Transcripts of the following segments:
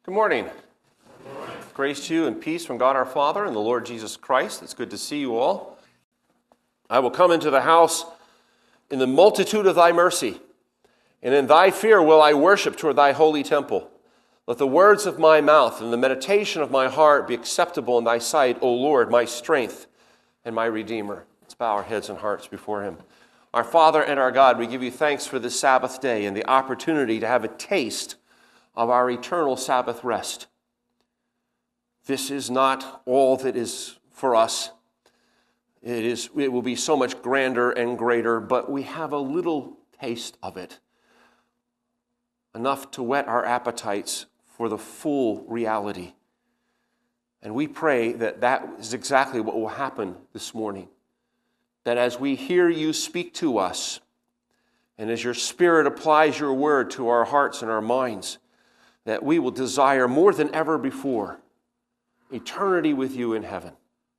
Good morning. Grace to you and peace from God our Father and the Lord Jesus Christ. It's good to see you all. I will come into the house in the multitude of thy mercy, and in thy fear will I worship toward thy holy temple. Let the words of my mouth and the meditation of my heart be acceptable in thy sight, O Lord, my strength and my Redeemer. Let's bow our heads and hearts before him. Our Father and our God, we give you thanks for this Sabbath day and the opportunity to have a taste of our eternal Sabbath rest. This is not all that is for us. It will be so much grander and greater, but we have a little taste of it, enough to whet our appetites for the full reality. And we pray that that is exactly what will happen this morning. That as we hear you speak to us, and as your Spirit applies your word to our hearts and our minds, that we will desire more than ever before eternity with you in heaven.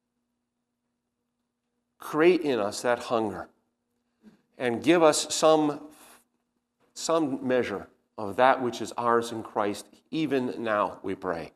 Create in us that hunger and give us some measure of that which is ours in Christ, even now, we pray.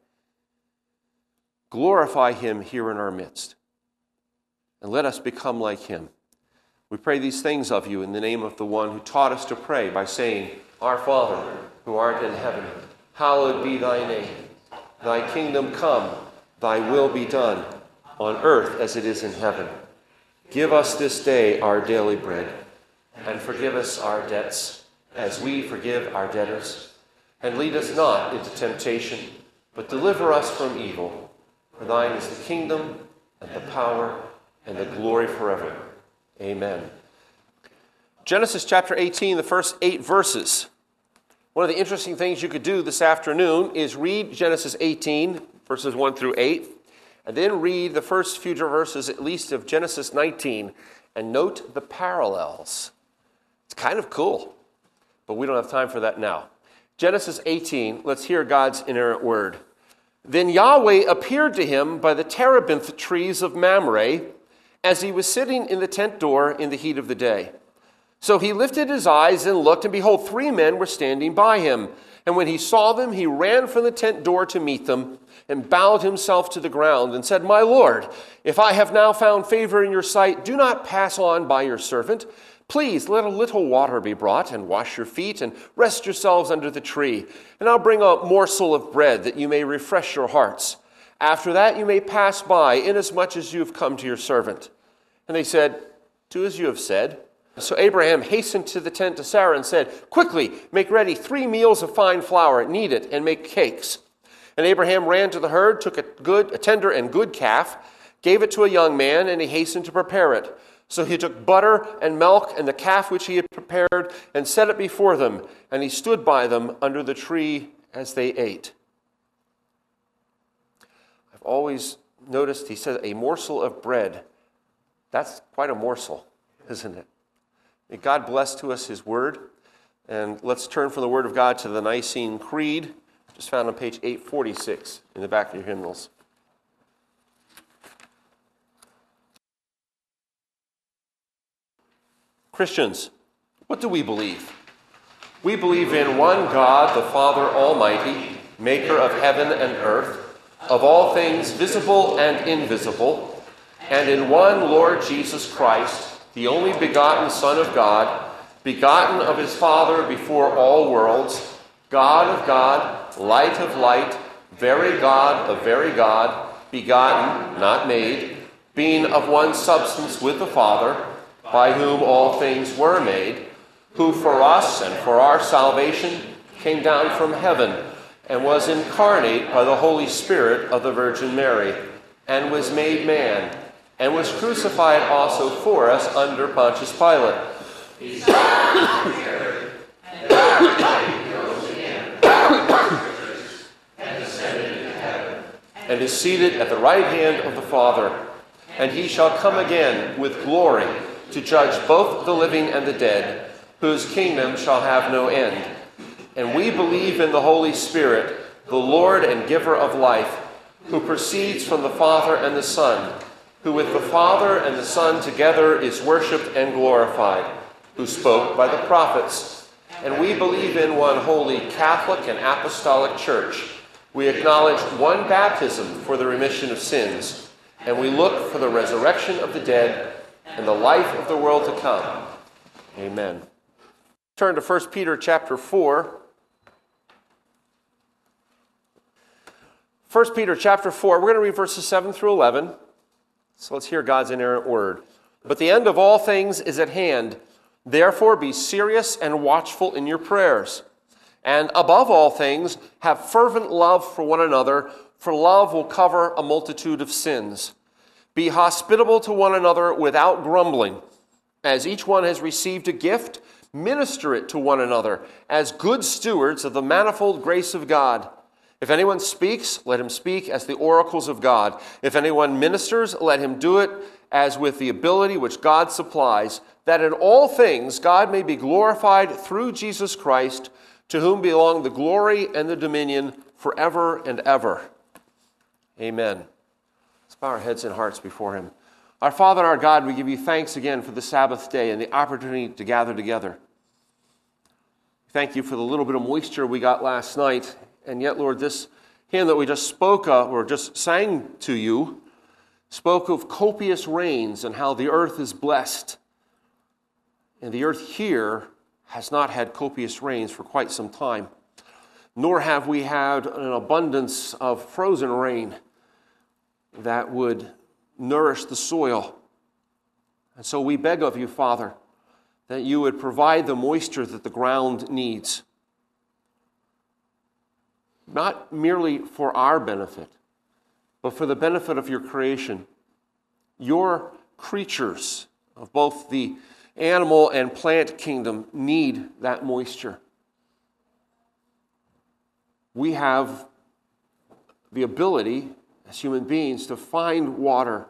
Glorify him here in our midst, and let us become like him. We pray these things of you in the name of the one who taught us to pray by saying, Our Father, who art in heaven, hallowed be thy name. Thy kingdom come, thy will be done, on earth as it is in heaven. Give us this day our daily bread, and forgive us our debts, as we forgive our debtors. And lead us not into temptation, but deliver us from evil. For thine is the kingdom, and the power, and the glory forever. Amen. Genesis chapter 18, the first 8 verses. One of the interesting things you could do this afternoon is read Genesis 18, verses 1 through 8, and then read the first few verses, at least, of Genesis 19, and note the parallels. It's kind of cool, but we don't have time for that now. Genesis 18, let's hear God's inerrant word. Then Yahweh appeared to him by the terebinth trees of Mamre, as he was sitting in the tent door in the heat of the day. So he lifted his eyes and looked, and behold, 3 men were standing by him. And when he saw them, he ran from the tent door to meet them, and bowed himself to the ground, and said, My Lord, if I have now found favor in your sight, do not pass on by your servant. Please let a little water be brought, and wash your feet, and rest yourselves under the tree. And I'll bring a morsel of bread, that you may refresh your hearts. After that you may pass by, inasmuch as you have come to your servant. And they said, Do as you have said. So Abraham hastened to the tent to Sarah and said, Quickly, make ready 3 meals of fine flour, knead it, and make cakes. And Abraham ran to the herd, took a tender and good calf, gave it to a young man, and he hastened to prepare it. So he took butter and milk and the calf which he had prepared, and set it before them, and he stood by them under the tree as they ate. I've always noticed, he said, a morsel of bread. That's quite a morsel, isn't it? May God bless to us his word. And let's turn from the word of God to the Nicene Creed, just found on page 846 in the back of your hymnals. Christians, what do we believe? We believe in one God, the Father Almighty, maker of heaven and earth, of all things visible and invisible, and in one Lord Jesus Christ, the only begotten Son of God, begotten of his Father before all worlds, God of God, light of light, very God of very God, begotten, not made, being of one substance with the Father, by whom all things were made, who for us and for our salvation came down from heaven, and was incarnate by the Holy Spirit of the Virgin Mary, and was made man, and was crucified also for us under Pontius Pilate. And is seated at the right hand of the Father. And he shall come again with glory to judge both the living and the dead, whose kingdom shall have no end. And we believe in the Holy Spirit, the Lord and giver of life, who proceeds from the Father and the Son, who with the Father and the Son together is worshipped and glorified, who spoke by the prophets. And we believe in one holy Catholic and Apostolic Church. We acknowledge one baptism for the remission of sins, and we look for the resurrection of the dead and the life of the world to come. Amen. Turn to 1 Peter chapter 4. 1 Peter chapter 4, we're going to read verses 7 through 11. So let's hear God's inerrant word. But the end of all things is at hand. Therefore be serious and watchful in your prayers. And above all things, have fervent love for one another, for love will cover a multitude of sins. Be hospitable to one another without grumbling. As each one has received a gift, minister it to one another as good stewards of the manifold grace of God. If anyone speaks, let him speak as the oracles of God. If anyone ministers, let him do it as with the ability which God supplies, that in all things God may be glorified through Jesus Christ, to whom belong the glory and the dominion forever and ever. Amen. Let's bow our heads and hearts before him. Our Father and our God, we give you thanks again for the Sabbath day and the opportunity to gather together. Thank you for the little bit of moisture we got last night. And yet, Lord, this hymn that we just spoke of, or just sang to you, spoke of copious rains and how the earth is blessed. And the earth here has not had copious rains for quite some time, nor have we had an abundance of frozen rain that would nourish the soil. And so we beg of you, Father, that you would provide the moisture that the ground needs, not merely for our benefit, but for the benefit of your creation. Your creatures of both the animal and plant kingdom need that moisture. We have the ability as human beings to find water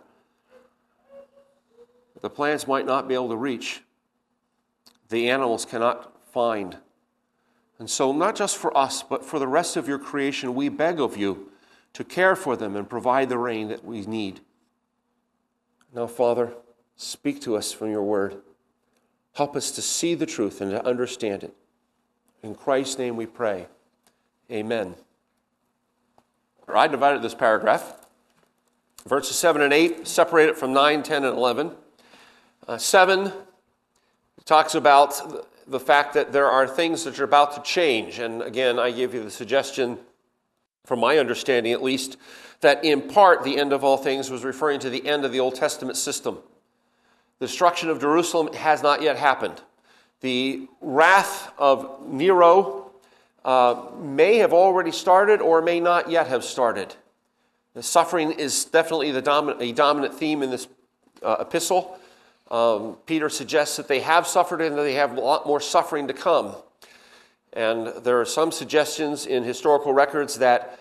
that the plants might not be able to reach, the animals cannot find. And so not just for us, but for the rest of your creation, we beg of you to care for them and provide the rain that we need. Now, Father, speak to us from your word. Help us to see the truth and to understand it. In Christ's name we pray. Amen. I divided this paragraph. Verses 7 and 8, separate it from 9, 10, and 11. 7 talks about the fact that there are things that are about to change. And again, I give you the suggestion, from my understanding at least, that in part the end of all things was referring to the end of the Old Testament system. The destruction of Jerusalem has not yet happened. The wrath of Nero may have already started or may not yet have started. The suffering is definitely a dominant theme in this epistle. Peter suggests that they have suffered and that they have a lot more suffering to come. And there are some suggestions in historical records that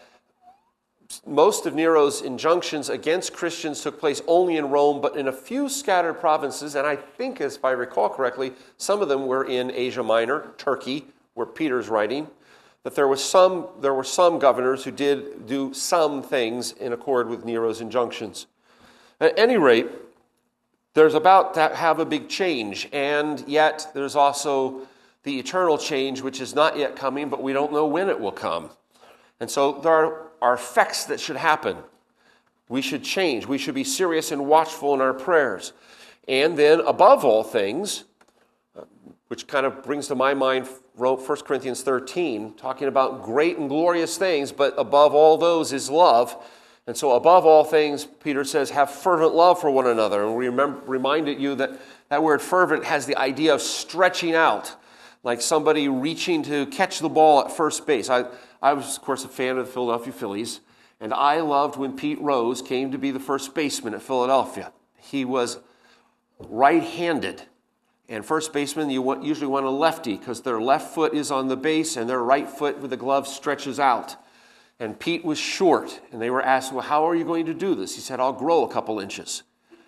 most of Nero's injunctions against Christians took place only in Rome, but in a few scattered provinces, and I think, as I recall correctly, some of them were in Asia Minor, Turkey, where Peter's writing, that there were some governors who did do some things in accord with Nero's injunctions. At any rate, there's about to have a big change, and yet there's also the eternal change, which is not yet coming, but we don't know when it will come. And so there are effects that should happen. We should change. We should be serious and watchful in our prayers. And then, above all things, which kind of brings to my mind 1 Corinthians 13, talking about great and glorious things, but above all those is love. And so above all things, Peter says, have fervent love for one another. And we reminded you that that word fervent has the idea of stretching out, like somebody reaching to catch the ball at first base. I was, of course, a fan of the Philadelphia Phillies, and I loved when Pete Rose came to be the first baseman at Philadelphia. He was right-handed, and first baseman, you usually want a lefty because their left foot is on the base and their right foot with the glove stretches out. And Pete was short, and they were asked, well, how are you going to do this? He said, I'll grow a couple inches.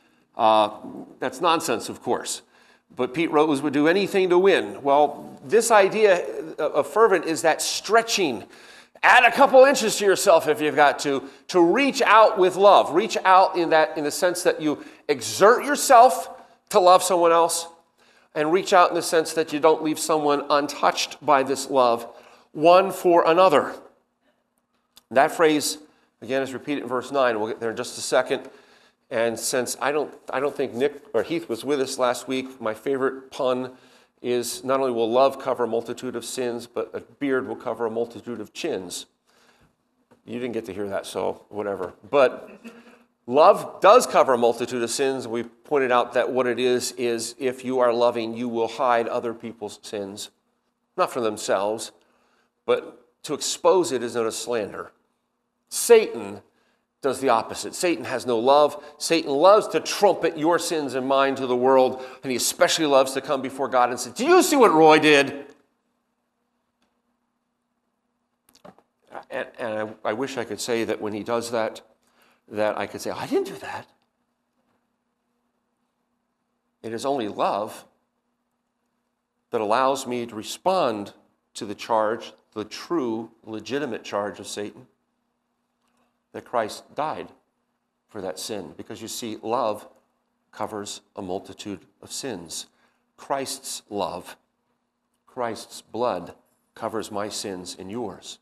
That's nonsense, of course. But Pete Rose would do anything to win. Well, this idea of fervent is that stretching. Add a couple inches to yourself if you've got to reach out with love. Reach out in the sense that you exert yourself to love someone else, and reach out in the sense that you don't leave someone untouched by this love, one for another. That phrase, again, is repeated in verse 9. We'll get there in just a second. And since I don't think Nick or Heath was with us last week, my favorite pun is not only will love cover a multitude of sins, but a beard will cover a multitude of chins. You didn't get to hear that, so whatever. But love does cover a multitude of sins. We pointed out that what it is if you are loving, you will hide other people's sins. Not for themselves, but to expose it is known as slander. Satan does the opposite. Satan has no love. Satan loves to trumpet your sins and mine to the world, and he especially loves to come before God and say, "Do you see what Roy did?" And I wish I could say that when he does that I could say, "I didn't do that." It is only love that allows me to respond to the charge, the true, legitimate charge of Satan, that Christ died for that sin. Because you see, love covers a multitude of sins. Christ's love, Christ's blood covers my sins and yours.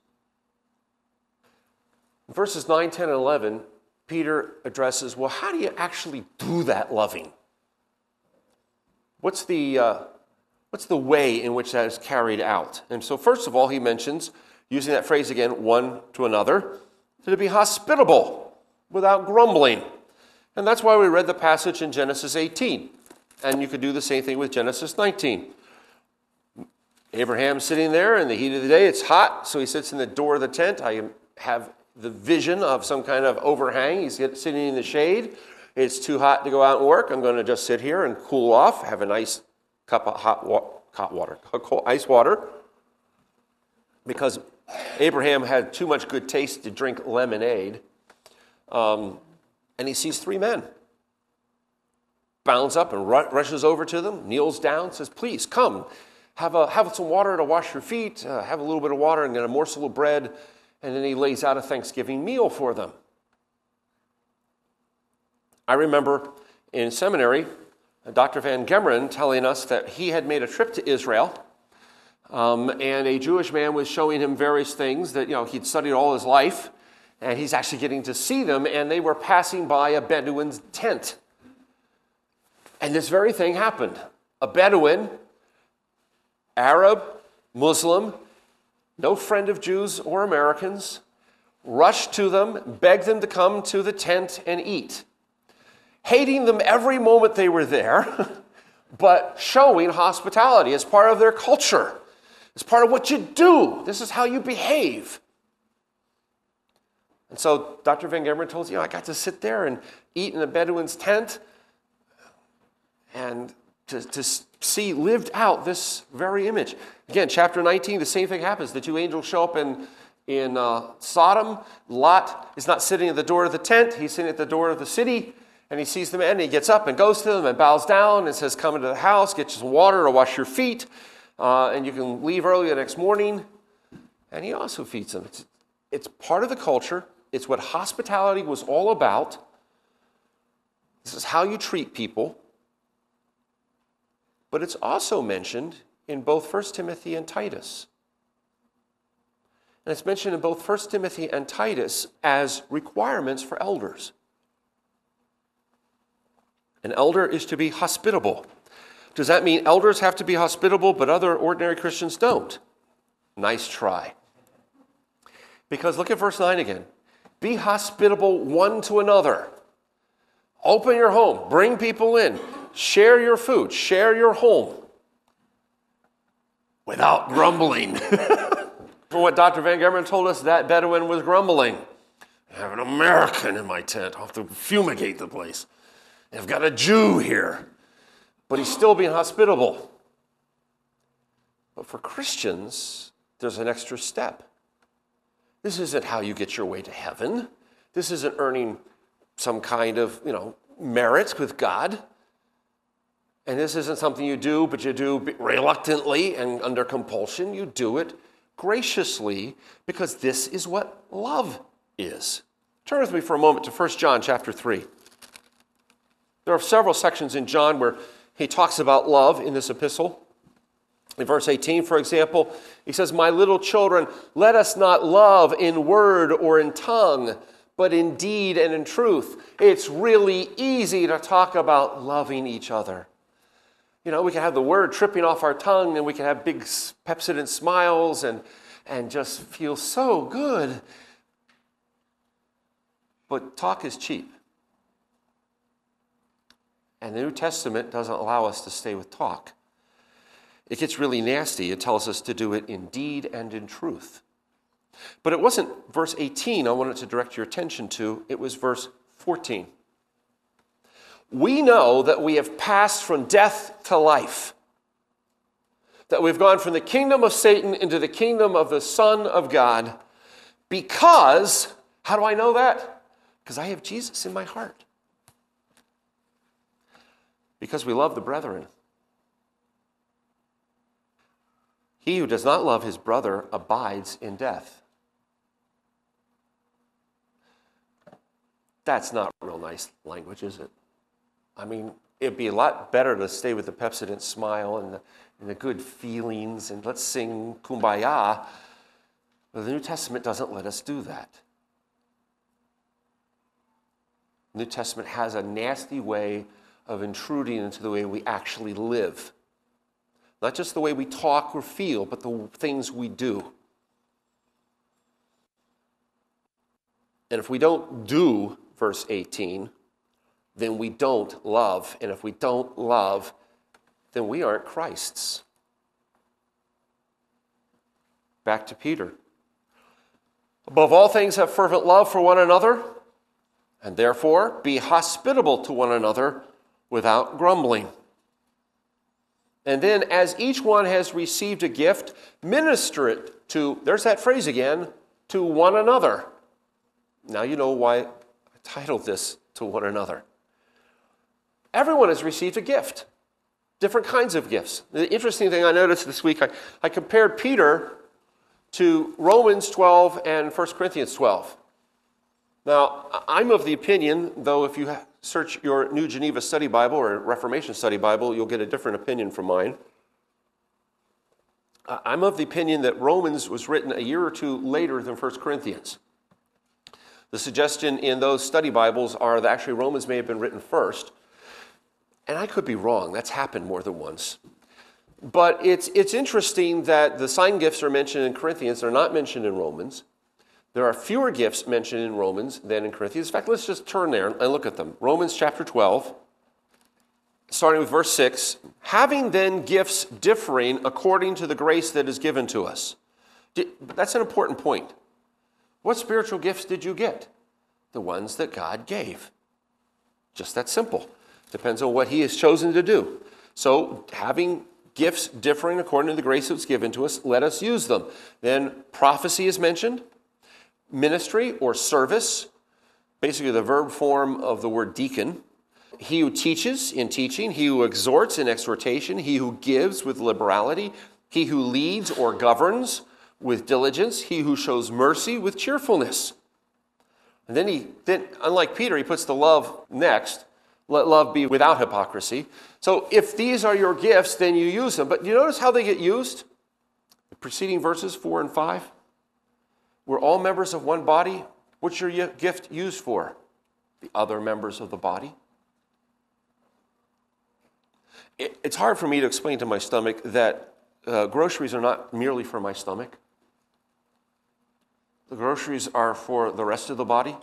In verses 9, 10, and 11, Peter addresses, well, how do you actually do that loving? What's the way in which that is carried out? And so first of all, he mentions, using that phrase again, one to another, to be hospitable without grumbling. And that's why we read the passage in Genesis 18. And you could do the same thing with Genesis 19. Abraham's sitting there in the heat of the day. It's hot, so he sits in the door of the tent. I have the vision of some kind of overhang. He's sitting in the shade. It's too hot to go out and work. I'm going to just sit here and cool off, have a nice cup of ice water. Because Abraham had too much good taste to drink lemonade. And he sees three men. Bounds up and rushes over to them, kneels down, says, "Please, come, have some water to wash your feet, have a little bit of water and then a morsel of bread." And then he lays out a Thanksgiving meal for them. I remember in seminary, Dr. Van Gemeren telling us that he had made a trip to Israel, and a Jewish man was showing him various things that he'd studied all his life, and he's actually getting to see them, and they were passing by a Bedouin's tent. And this very thing happened. A Bedouin, Arab, Muslim, no friend of Jews or Americans, rushed to them, begged them to come to the tent and eat, hating them every moment they were there, but showing hospitality as part of their culture, as part of what you do. This is how you behave. And so Dr. Van Gemeren told us, I got to sit there and eat in a Bedouin's tent and to see lived out this very image. Again, chapter 19, the same thing happens. The two angels show up in Sodom. Lot is not sitting at the door of the tent. He's sitting at the door of the city, and he sees them, and he gets up and goes to them and bows down and says, "Come into the house, get you some water to wash your feet, and you can leave early the next morning." And he also feeds them. It's part of the culture. It's what hospitality was all about. This is how you treat people. But it's also mentioned in both 1 Timothy and Titus. And it's mentioned in both 1 Timothy and Titus as requirements for elders. An elder is to be hospitable. Does that mean elders have to be hospitable, but other ordinary Christians don't? Nice try. Because look at verse 9 again. Be hospitable one to another. Open your home. Bring people in. Share your food. Share your home. Without grumbling. For what Dr. Van Gemeren told us, that Bedouin was grumbling. I have an American in my tent. I'll have to fumigate the place. I've got a Jew here. But he's still being hospitable. But for Christians, there's an extra step. This isn't how you get your way to heaven. This isn't earning some kind of, merit with God. And this isn't something you do, but you do reluctantly and under compulsion. You do it graciously because this is what love is. Turn with me for a moment to 1 John chapter 3. There are several sections in John where he talks about love in this epistle. In verse 18, for example, he says, "My little children, let us not love in word or in tongue, but in deed and in truth." It's really easy to talk about loving each other. You know, we can have the word tripping off our tongue, and we can have big Pepsodent smiles and just feel so good. But talk is cheap. And the New Testament doesn't allow us to stay with talk. It gets really nasty. It tells us to do it in deed and in truth. But it wasn't verse 18 I wanted to direct your attention to. It was verse 14. "We know that we have passed from death to life, that we've gone from the kingdom of Satan into the kingdom of the Son of God, because," how do I know that? Because I have Jesus in my heart. Because we love the brethren. "He who does not love his brother abides in death." That's not real nice language, is it? I mean, it'd be a lot better to stay with the Pepsodent smile and the good feelings, and let's sing Kumbaya. But the New Testament doesn't let us do that. The New Testament has a nasty way of intruding into the way we actually live. Not just the way we talk or feel, but the things we do. And if we don't do verse 18, then we don't love. And if we don't love, then we aren't Christ's. Back to Peter. "Above all things, have fervent love for one another, and therefore be hospitable to one another without grumbling. And then, as each one has received a gift, minister it to," there's that phrase again, "to one another." Now you know why I titled this "To One Another." Everyone has received a gift, different kinds of gifts. The interesting thing I noticed this week, I compared Peter to Romans 12 and 1 Corinthians 12. Now, I'm of the opinion, though if you search your New Geneva Study Bible or Reformation Study Bible, you'll get a different opinion from mine. I'm of the opinion that Romans was written a year or two later than 1 Corinthians. The suggestion in those study Bibles are that actually Romans may have been written first. And I could be wrong. That's happened more than once. But it's interesting that the sign gifts are mentioned in Corinthians. They're not mentioned in Romans. There are fewer gifts mentioned in Romans than in Corinthians. In fact, let's just turn there and look at them. Romans chapter 12, starting with verse 6. "Having then gifts differing according to the grace that is given to us." That's an important point. What spiritual gifts did you get? The ones that God gave. Just that simple. Depends on what he has chosen to do. So, having gifts differing according to the grace that was given to us, let us use them. Then prophecy is mentioned. Ministry or service, basically the verb form of the word deacon. He who teaches in teaching, he who exhorts in exhortation, he who gives with liberality, he who leads or governs with diligence, he who shows mercy with cheerfulness. And then unlike Peter, he puts the love next. Let love be without hypocrisy. So if these are your gifts, then you use them. But you notice how they get used? The preceding verses 4 and 5. We're all members of one body. What's your gift used for? The other members of the body. It's hard for me to explain to my stomach that groceries are not merely for my stomach. The groceries are for the rest of the body.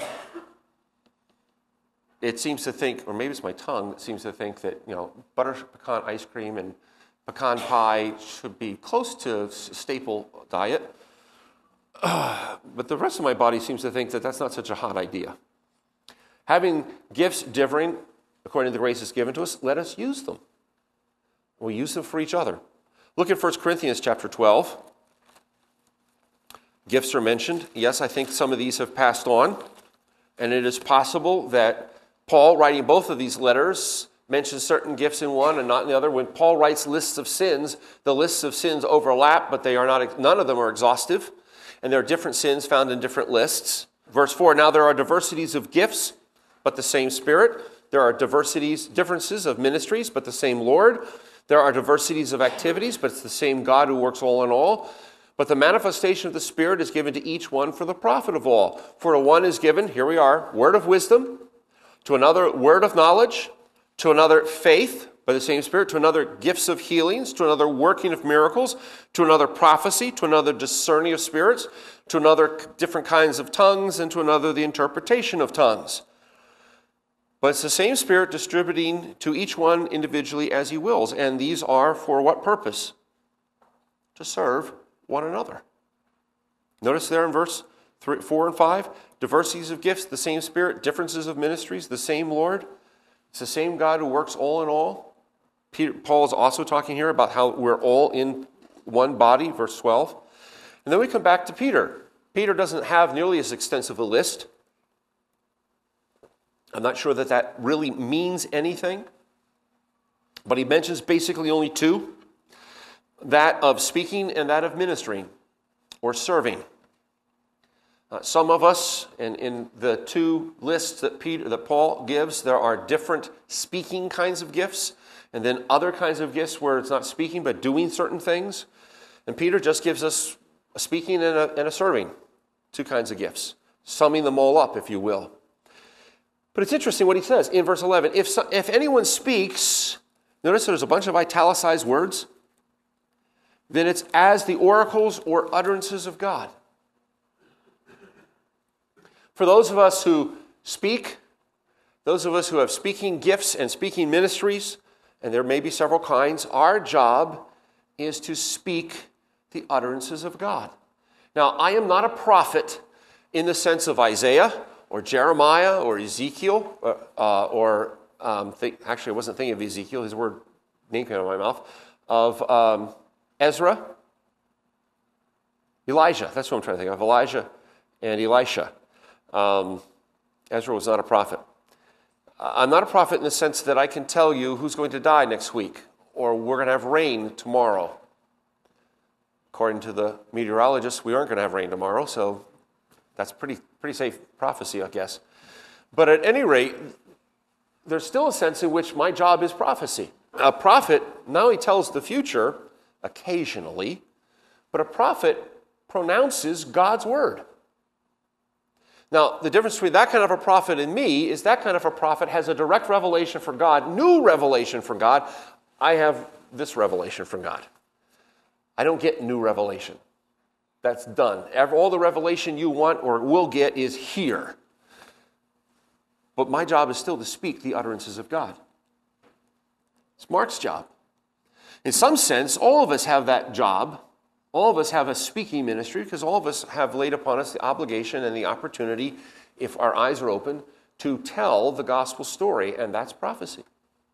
It seems to think, or maybe it's my tongue that seems to think that, butter pecan ice cream and pecan pie should be close to staple diet. But the rest of my body seems to think that that's not such a hot idea. Having gifts differing according to the grace that's given to us, let us use them. We'll use them for each other. Look at 1 Corinthians chapter 12. Gifts are mentioned. Yes, I think some of these have passed on. And it is possible that Paul, writing both of these letters, mentions certain gifts in one and not in the other. When Paul writes lists of sins, the lists of sins overlap, but they are not. None of them are exhaustive. And there are different sins found in different lists. Verse 4, "Now there are diversities of gifts, but the same Spirit. There are differences of ministries, but the same Lord. There are diversities of activities, but it's the same God who works all in all. But the manifestation of the Spirit is given to each one for the profit of all. For to one is given, here we are, word of wisdom, to another word of knowledge, to another faith by the same Spirit, to another gifts of healings, to another working of miracles, to another prophecy, to another discerning of spirits, to another different kinds of tongues, and to another the interpretation of tongues. But it's the same Spirit distributing to each one individually as he wills. And these are for what purpose? To serve one another. Notice there in verse 4 and 5, diversities of gifts, the same Spirit, differences of ministries, the same Lord. It's the same God who works all in all. Paul is also talking here about how we're all in one body, verse 12. And then we come back to Peter. Peter doesn't have nearly as extensive a list. I'm not sure that that really means anything. But he mentions basically only two. That of speaking and that of ministering or serving. Some of us, and in the two lists that Paul gives, there are different speaking kinds of gifts, and then other kinds of gifts where it's not speaking but doing certain things. And Peter just gives us a speaking and a serving, two kinds of gifts, summing them all up, if you will. But it's interesting what he says in verse 11. If anyone speaks, notice there's a bunch of italicized words, then it's as the oracles or utterances of God. For those of us who speak, those of us who have speaking gifts and speaking ministries, and there may be several kinds, our job is to speak the utterances of God. Now, I am not a prophet in the sense of Isaiah or Jeremiah or Ezekiel, actually I wasn't thinking of Ezekiel, his name came out of my mouth, of Ezra, Elijah, that's what I'm trying to think of, Elijah and Elisha. Ezra was not a prophet. I'm not a prophet in the sense that I can tell you who's going to die next week, or we're going to have rain tomorrow. According to the meteorologists, we aren't going to have rain tomorrow, so that's pretty safe prophecy, I guess. But at any rate, there's still a sense in which my job is prophecy. A prophet not only tells the future, occasionally, but a prophet pronounces God's word. Now, the difference between that kind of a prophet and me is that kind of a prophet has a direct revelation from God, new revelation from God. I have this revelation from God. I don't get new revelation. That's done. All the revelation you want or will get is here. But my job is still to speak the utterances of God. It's Mark's job. In some sense, all of us have that job. All of us have a speaking ministry because all of us have laid upon us the obligation and the opportunity, if our eyes are open, to tell the gospel story, and that's prophecy.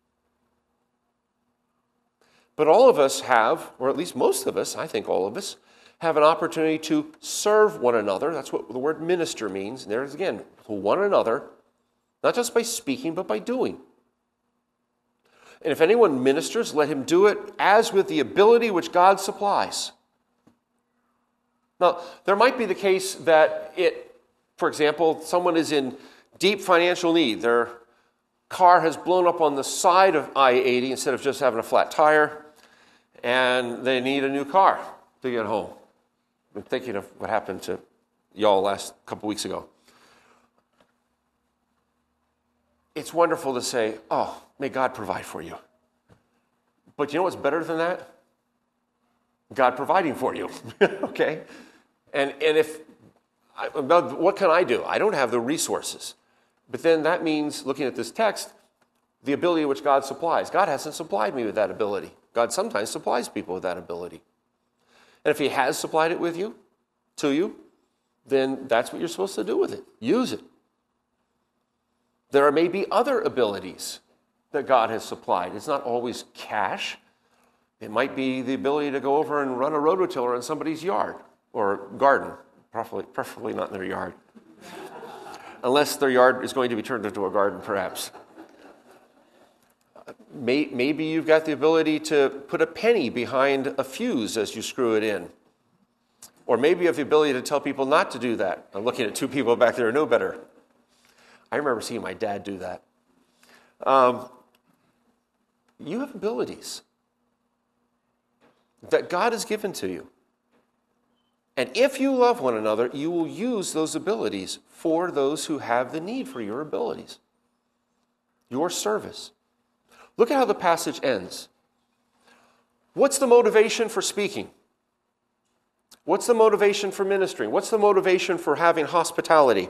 But all of us have, or at least most of us, I think all of us, have an opportunity to serve one another. That's what the word minister means. And there's again, one another, not just by speaking, but by doing. And if anyone ministers, let him do it as with the ability which God supplies. Now, there might be the case that for example, someone is in deep financial need. Their car has blown up on the side of I-80 instead of just having a flat tire, and they need a new car to get home. I'm thinking of what happened to y'all last couple weeks ago. It's wonderful to say, oh, may God provide for you. But you know what's better than that? God providing for you, okay? And what can I do? I don't have the resources. But then that means, looking at this text, the ability which God supplies. God hasn't supplied me with that ability. God sometimes supplies people with that ability. And if he has supplied it to you, then that's what you're supposed to do with it. Use it. There may be other abilities that God has supplied. It's not always cash. It might be the ability to go over and run a rototiller in somebody's yard or garden, preferably not in their yard. Unless their yard is going to be turned into a garden, perhaps. Maybe you've got the ability to put a penny behind a fuse as you screw it in. Or maybe you have the ability to tell people not to do that. I'm looking at two people back there who know better. I remember seeing my dad do that. You have abilities. that God has given to you. And if you love one another, you will use those abilities for those who have the need for your abilities, your service. Look at how the passage ends. What's the motivation for speaking? What's the motivation for ministering? What's the motivation for having hospitality?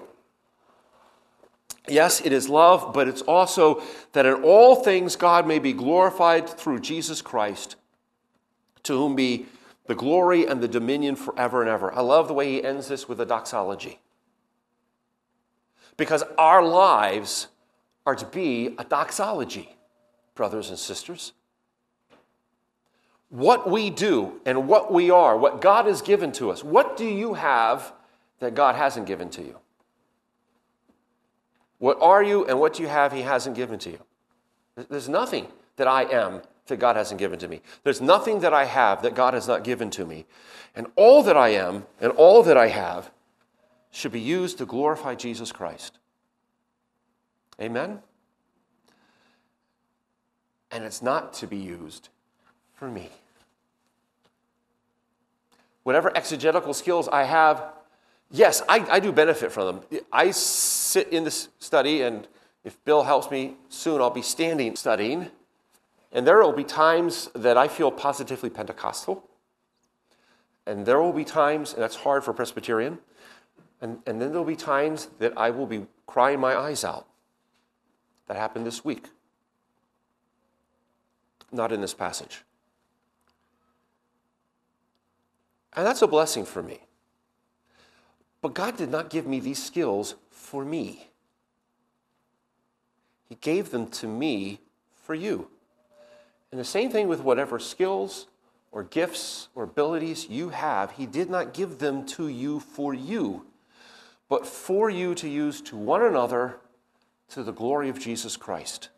Yes, it is love, but it's also that in all things God may be glorified through Jesus Christ, to whom be the glory and the dominion forever and ever. I love the way he ends this with a doxology. Because our lives are to be a doxology, brothers and sisters. What we do and what we are, what God has given to us, what do you have that God hasn't given to you? What are you and what do you have he hasn't given to you? There's nothing that I am that God hasn't given to me. There's nothing that I have that God has not given to me. And all that I am and all that I have should be used to glorify Jesus Christ. Amen? And it's not to be used for me. Whatever exegetical skills I have, yes, I do benefit from them. I sit in this study, and if Bill helps me soon, I'll be standing studying. And there will be times that I feel positively Pentecostal. And there will be times, and that's hard for Presbyterian, and then there will be times that I will be crying my eyes out. That happened this week. Not in this passage. And that's a blessing for me. But God did not give me these skills for me. He gave them to me for you. And the same thing with whatever skills or gifts or abilities you have, he did not give them to you for you, but for you to use to one another to the glory of Jesus Christ.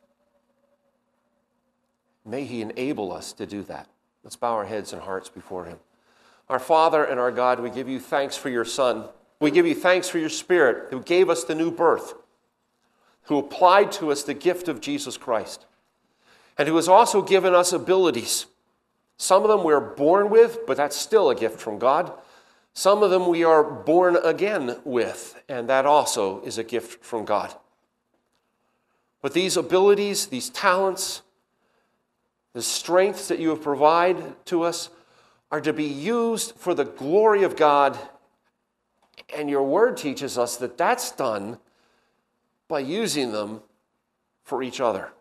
May he enable us to do that. Let's bow our heads and hearts before him. Our Father and our God, we give you thanks for your Son. We give you thanks for your Spirit who gave us the new birth, who applied to us the gift of Jesus Christ, and who has also given us abilities. Some of them we're born with, but that's still a gift from God. Some of them we are born again with, and that also is a gift from God. But these abilities, these talents, the strengths that you have provided to us are to be used for the glory of God. And your word teaches us that that's done by using them for each other.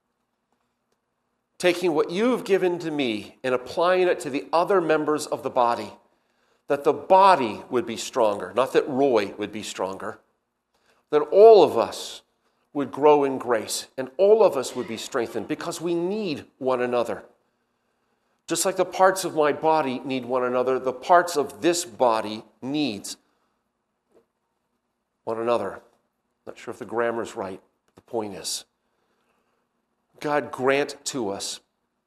Taking what you've given to me and applying it to the other members of the body, that the body would be stronger, not that Roy would be stronger, that all of us would grow in grace and all of us would be strengthened because we need one another. Just like the parts of my body need one another, the parts of this body needs one another. Not sure if the grammar's right, but the point is, God, grant to us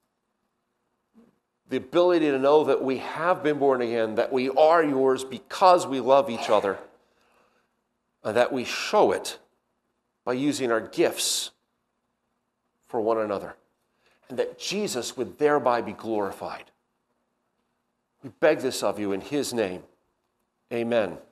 the ability to know that we have been born again, that we are yours because we love each other, and that we show it by using our gifts for one another, and that Jesus would thereby be glorified. We beg this of you in his name. Amen.